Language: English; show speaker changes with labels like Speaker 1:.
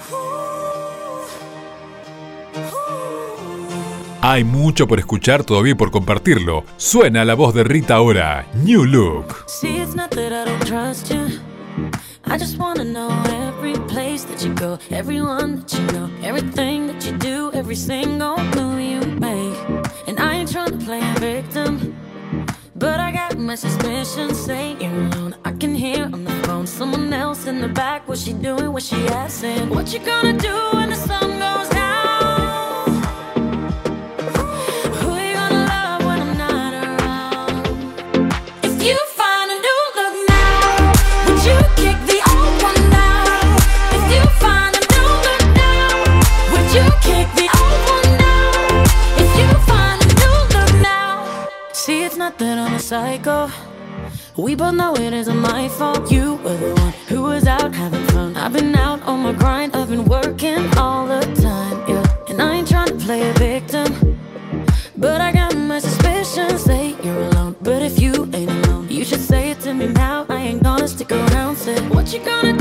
Speaker 1: Hay mucho por escuchar todavía y por compartirlo. Suena la voz de Rita Ora, New Look.
Speaker 2: See, it's not that I don't trust you. I just wanna know every place that you go, everyone that you know, everything that you do, every single move you make. And I ain't trying to play a victim, but I got my suspicions. Say you're alone, I can hear on the phone someone else in the back. What's she doing, what's she asking? What you gonna do when the sun goes down? That I'm a psycho. We both know it isn't my fault. You were the one who was out having fun. I've been out on my grind, I've been working all the time, yeah. And I ain't trying to play a victim, but I got my suspicions. Say you're alone, but if you ain't alone, you should say it to me now. I ain't gonna stick around. Say what you gonna